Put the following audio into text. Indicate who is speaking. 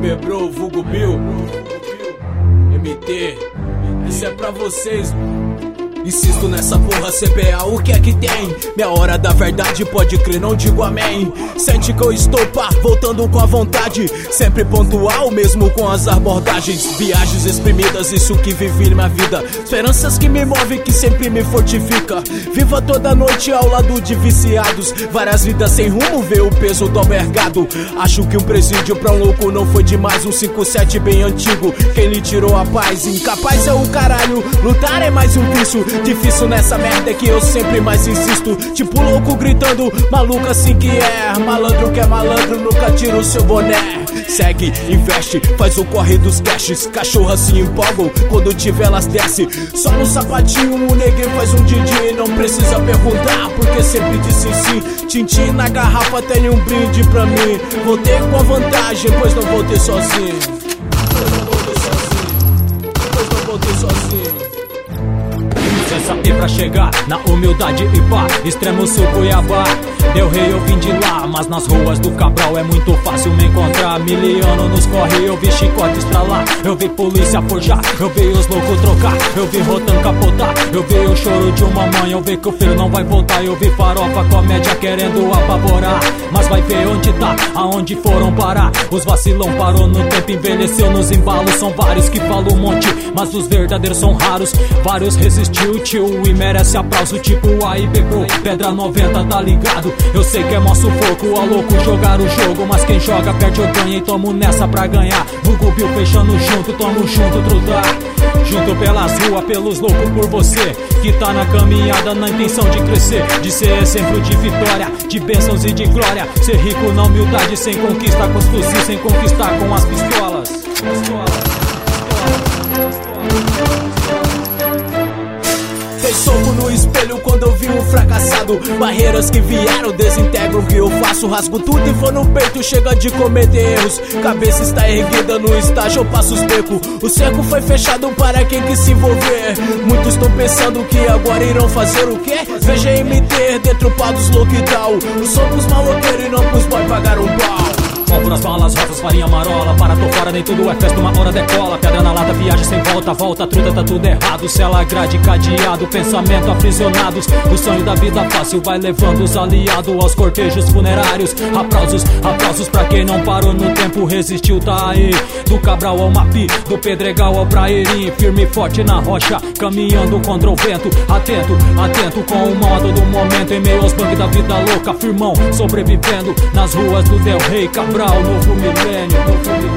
Speaker 1: Bebro, vulgo Bill, MT, isso é pra vocês. Insisto nessa porra, CBA, o que é que tem? Minha hora da verdade, pode crer, não digo amém. Sente que eu estou pá, voltando com a vontade, sempre pontual, mesmo com as abordagens. Viagens exprimidas, isso que vivi minha vida. Esperanças que me movem, que sempre me fortifica. Viva toda noite ao lado de viciados. Várias vidas sem rumo, vê o peso do albergado. Acho que um presídio pra um louco não foi demais. Um 5-7 bem antigo, quem lhe tirou a paz? Incapaz é o caralho, lutar é mais um vício. Difícil nessa merda é que eu sempre mais insisto. Tipo louco gritando, maluco assim que é. Malandro que é malandro, nunca tira o seu boné. Segue, investe, faz o corre dos cashes. Cachorras se empolgam, quando tiver elas desce. Só no sapatinho o neguinho faz um Didi. Não precisa perguntar, porque sempre disse sim. Tintim na garrafa tem um brinde pra mim. Voltei com a vantagem, pois não voltei sozinho. Pois não voltei sozinho.
Speaker 2: E pra chegar na humildade e pá, extremo sul Cuiabá. Deu rei, eu vim de lá, mas nas ruas do Cabral é muito fácil me encontrar. Miliano nos corre, eu vi chicotes pra lá. Eu vi polícia forjar, eu vi os loucos trocar. Eu vi Rotan capotar, eu vi o choro de uma mãe. Eu vi que o filho não vai voltar, eu vi farofa comédia querendo apavorar. Mas vai ver onde tá, aonde foram parar. Os vacilão parou no tempo, envelheceu nos embalos. São vários que falam um monte, mas os verdadeiros são raros. Vários resistiu, tio, e merece aplauso. Tipo AIB Pro, Pedra 90, tá ligado? Eu sei que é mó sufoco, a louco jogar o jogo. Mas quem joga perde ou ganha, e tomo nessa pra ganhar. Vulgo Bill fechando junto, tamo junto, trudar. Junto pelas ruas, pelos loucos, por você que tá na caminhada, na intenção de crescer, de ser exemplo de vitória, de bênçãos e de glória. Ser rico na humildade, sem conquistar com os fuzis, sem conquistar com as pistolas.
Speaker 1: Dei soco no espelho quando eu vi um fracassado. Barreiras que vieram, desintegram o que eu faço. Rasgo tudo e vou no peito, chega de cometer erros. Cabeça está erguida no estágio, eu passo os becos. O cerco foi fechado para quem quis se envolver. Muitos estão pensando que agora irão fazer o quê? Veja MT, detrupados louco e tal. Os socos maloqueiros e não pros boy pagar um pau.
Speaker 2: Pólvoras, balas, rosas, farinha, marola. Para, tô fora, nem tudo é festa, uma hora decola. Pedra na lata, viagem sem volta, volta, truta, tá tudo errado. Cela, grade, cadeado, pensamento aprisionados. O sonho da vida fácil vai levando os aliados aos cortejos funerários. Aplausos, aplausos pra quem não parou no tempo, resistiu, tá aí. Do Cabral ao Mapi, do Pedregal ao Praeirim. Firme e forte na rocha, caminhando contra o vento. Atento, atento com o modo do momento. Em meio aos bugs da vida louca, firmão, sobrevivendo nas ruas do Del Rey, Cabral, novo milênio.